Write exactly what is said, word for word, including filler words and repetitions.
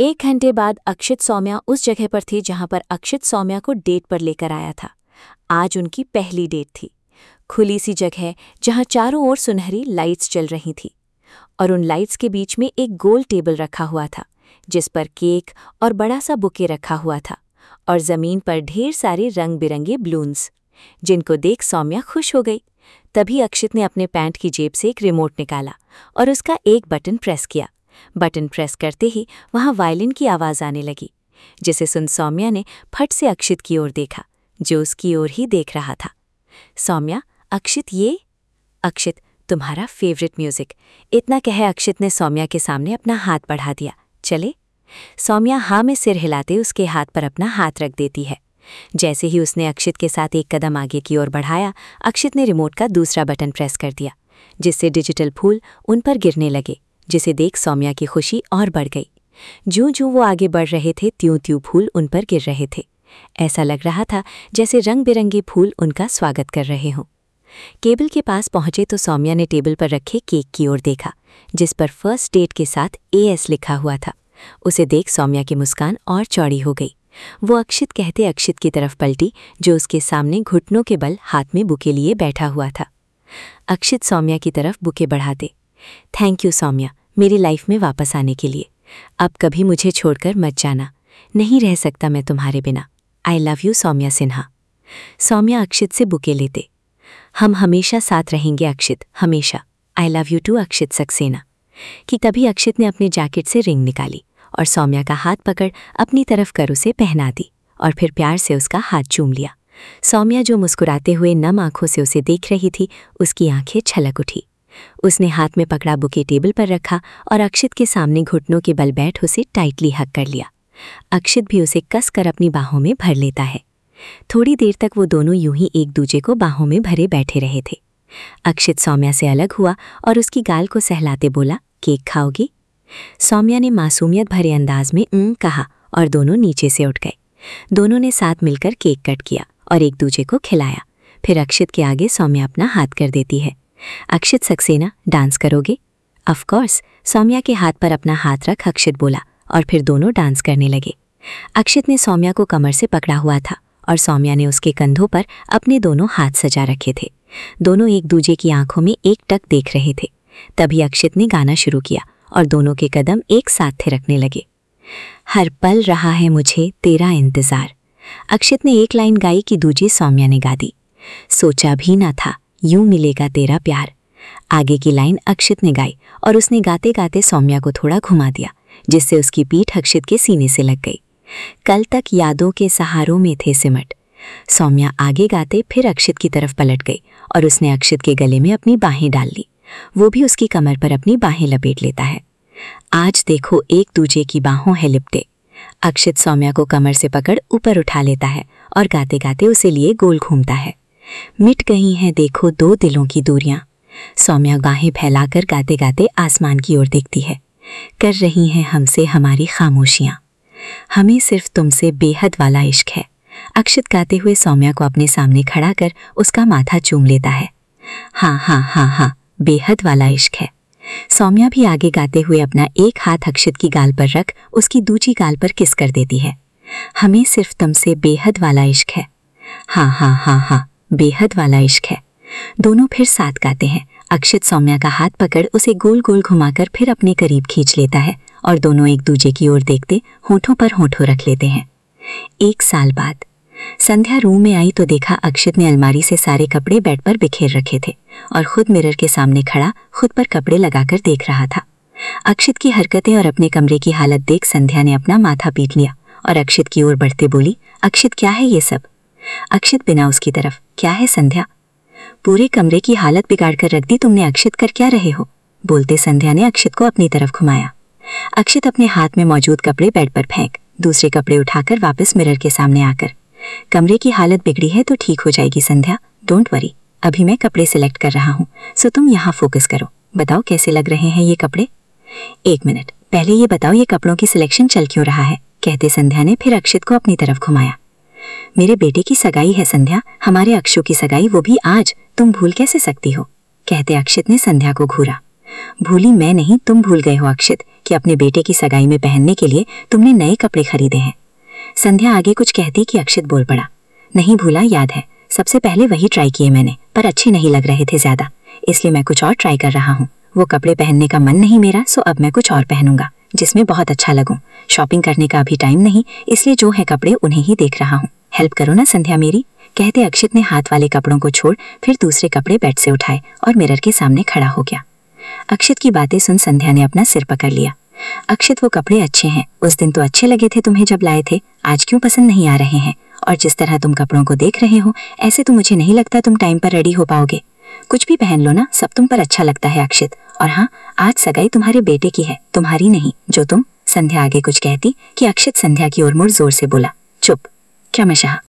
एक घंटे बाद अक्षित सौम्या उस जगह पर थी जहां पर अक्षित सौम्या को डेट पर लेकर आया था। आज उनकी पहली डेट थी। खुली सी जगह जहां चारों ओर सुनहरी लाइट्स जल रही थी और उन लाइट्स के बीच में एक गोल टेबल रखा हुआ था जिस पर केक और बड़ा सा बुके रखा हुआ था और जमीन पर ढेर सारे रंग बिरंगे बलून्स, जिनको देख सौम्या खुश हो गई। तभी अक्षित ने अपने पैंट की जेब से एक रिमोट निकाला और उसका एक बटन प्रेस किया। बटन प्रेस करते ही वहां वायलिन की आवाज आने लगी, जिसे सुन सौम्या ने फट से अक्षित की ओर देखा, जो उसकी ओर ही देख रहा था। सौम्या, अक्षित ये? अक्षित, तुम्हारा फेवरेट म्यूजिक। इतना कह अक्षित ने सौम्या के सामने अपना हाथ बढ़ा दिया। चले? सौम्या हाँ में सिर हिलाते उसके हाथ पर अपना हाथ रख देती है। जैसे ही उसने अक्षित के साथ एक कदम आगे की ओर बढ़ाया, अक्षित ने रिमोट का दूसरा बटन प्रेस कर दिया, जिससे डिजिटल फूल उन पर गिरने लगे, जिसे देख सौम्या की खुशी और बढ़ गई। जूं जूं वो आगे बढ़ रहे थे, त्यों त्यों फूल उन पर गिर रहे थे। ऐसा लग रहा था जैसे रंग बिरंगे फूल उनका स्वागत कर रहे हों। टेबल के पास पहुंचे तो सौम्या ने टेबल पर रखे केक की ओर देखा, जिस पर फर्स्ट डेट के साथ ए एस लिखा हुआ था। उसे देख सौम्या की मुस्कान और चौड़ी हो गई। वो अक्षित कहते अक्षित की तरफ पलटी, जो उसके सामने घुटनों के बल हाथ में बुके लिए बैठा हुआ था। अक्षित सौम्या की तरफ बुके बढ़ाते, थैंक यू सौम्या, मेरी लाइफ में वापस आने के लिए। अब कभी मुझे छोड़कर मत जाना, नहीं रह सकता मैं तुम्हारे बिना। I love you Saumya Sinha. Saumya Akshit से बुके लेते, हम हमेशा साथ रहेंगे अक्षित, हमेशा। I love you too Akshit Saxena. कि तभी अक्षित ने अपने जैकेट से रिंग निकाली और सौम्या का हाथ पकड़ अपनी तरफ कर उसे पहना दी और फिर प्यार से उसका हाथ चूम लिया। सौम्या जो मुस्कुराते हुए नम आंखों से उसे देख रही थी, उसकी आंखें छलक उठी। उसने हाथ में पकड़ा बुके टेबल पर रखा और अक्षित के सामने घुटनों के बल बैठ उसे टाइटली हक कर लिया। अक्षित भी उसे कस कर अपनी बाहों में भर लेता है। थोड़ी देर तक वो दोनों यूं ही एक दूजे को बाहों में भरे बैठे रहे थे। अक्षित सौम्या से अलग हुआ और उसकी गाल को सहलाते बोला, केक खाओगी? सौम्या ने मासूमियत भरे अंदाज में उम कहा और दोनों नीचे से उठ गए। दोनों ने साथ मिलकर केक कट किया और एक दूजे को खिलाया। फिर अक्षित के आगे सौम्या अपना हाथ कर देती है। अक्षित सक्सेना, डांस करोगे? ऑफ कोर्स, सौम्या के हाथ पर अपना हाथ रख अक्षित बोला और फिर दोनों डांस करने लगे। अक्षित ने सौम्या को कमर से पकड़ा हुआ था और सौम्या ने उसके कंधों पर अपने दोनों हाथ सजा रखे थे। दोनों एक दूजे की आंखों में एक टक देख रहे थे। तभी अक्षित ने गाना शुरू किया और दोनों के कदम एक साथ थिरकने लगे। हर पल रहा है मुझे तेरा इंतजार। अक्षित ने एक लाइन गाई कि दूजी सौम्या ने गा दी, सोचा भी ना था यूं मिलेगा तेरा प्यार। आगे की लाइन अक्षित ने गाई और उसने गाते गाते सौम्या को थोड़ा घुमा दिया, जिससे उसकी पीठ अक्षित के सीने से लग गई। कल तक यादों के सहारों में थे सिमट। सौम्या आगे गाते फिर अक्षित की तरफ पलट गई और उसने अक्षित के गले में अपनी बाहें डाल ली। वो भी उसकी कमर पर अपनी बाहें लपेट लेता है। आज देखो एक दूजे की बाहों है लिपटे। अक्षित सौम्या को कमर से पकड़ ऊपर उठा लेता है और गाते गाते उसे लिए गोल घूमता है। मिट गई हैं देखो दो दिलों की दूरियां। सौम्या बाहें फैलाकर गाते गाते आसमान की ओर देखती है। कर रही हैं हमसे हमारी खामोशियां, हमें सिर्फ तुमसे बेहद वाला इश्क है। अक्षित गाते हुए सौम्या को अपने सामने खड़ा कर उसका माथा चूम लेता है। हाँ हाँ हाँ हाँ, बेहद वाला इश्क है। सौम्या भी आगे गाते हुए अपना एक हाथ अक्षित की गाल पर रख उसकी दूसरी गाल पर किस कर देती है। हमें सिर्फ तुमसे बेहद वाला इश्क है। हाँ हाँ हाँ हाँ, बेहद वाला इश्क है। दोनों फिर साथ गाते हैं। अक्षित सौम्या का हाथ पकड़ उसे गोल गोल घुमाकर फिर अपने करीब खींच लेता है और दोनों एक दूजे की ओर देखते होठों पर होठों रख लेते हैं। एक साल बाद संध्या रूम में आई तो देखा अक्षित ने अलमारी से सारे कपड़े बेड पर बिखेर रखे थे और खुद मिरर के सामने खड़ा खुद पर कपड़े लगाकर देख रहा था। अक्षित की हरकतें और अपने कमरे की हालत देख संध्या ने अपना माथा पीट लिया और अक्षित की ओर बढ़ते बोली, अक्षित क्या है ये सब? अक्षित बिना उसकी तरफ, क्या है संध्या? पूरे कमरे की हालत बिगाड़ कर रख दी तुमने, अक्षित कर क्या रहे हो? बोलते संध्या ने अक्षित को अपनी तरफ घुमाया। अक्षित अपने हाथ में मौजूद कपड़े बेड पर फेंक दूसरे कपड़े उठाकर वापस मिरर के सामने आकर, कमरे की हालत बिगड़ी है तो ठीक हो जाएगी संध्या, डोंट वरी, अभी मैं कपड़े सिलेक्ट कर रहा हूँ, सो तुम यहाँ फोकस करो। बताओ कैसे लग रहे हैं ये कपड़े? एक मिनट, पहले ये बताओ ये कपड़ों की सिलेक्शन चल क्यों रहा है? कहते संध्या ने फिर अक्षित को अपनी तरफ घुमाया। मेरे बेटे की सगाई है संध्या, हमारे अक्षु की सगाई, वो भी आज, तुम भूल कैसे सकती हो? कहते अक्षित ने संध्या को घूरा। भूली मैं नहीं, तुम भूल गए हो अक्षित कि अपने बेटे की सगाई में पहनने के लिए तुमने नए कपड़े खरीदे हैं। संध्या आगे कुछ कहती कि अक्षित बोल पड़ा, नहीं भूला, याद है, सबसे पहले वही ट्राई किए मैंने, पर अच्छे नहीं लग रहे थे ज्यादा, इसलिए मैं कुछ और ट्राई कर रहा हूँ। वो कपड़े पहनने का मन नहीं मेरा, सो अब मैं कुछ और पहनूंगा जिसमें बहुत अच्छा लगूं। शॉपिंग करने का अभी टाइम नहीं, इसलिए जो है कपड़े उन्हें ही देख रहा हूँ। हेल्प करो ना संध्या मेरी। कहते अक्षित ने हाथ वाले कपड़ों को छोड़ फिर दूसरे कपड़े बेड से उठाए और मिरर के सामने खड़ा हो गया। अक्षित की बातें सुन संध्या ने अपना सिर पकड़ लिया। अक्षित, वो कपड़े अच्छे हैं, उस दिन तो अच्छे लगे थे तुम्हें जब लाए थे, आज क्यों पसंद नहीं आ रहे हैं? और जिस तरह तुम कपड़ों को देख रहे हो, ऐसे तो मुझे नहीं लगता तुम टाइम पर रेडी हो पाओगे। कुछ भी पहन लो ना, सब तुम पर अच्छा लगता है अक्षित। और हाँ, आज सगाई तुम्हारे बेटे की है, तुम्हारी नहीं। जो तुम। संध्या आगे कुछ कहती कि अक्षित संध्या की ओर मुड़ जोर से बोला, चुप। क्रमशः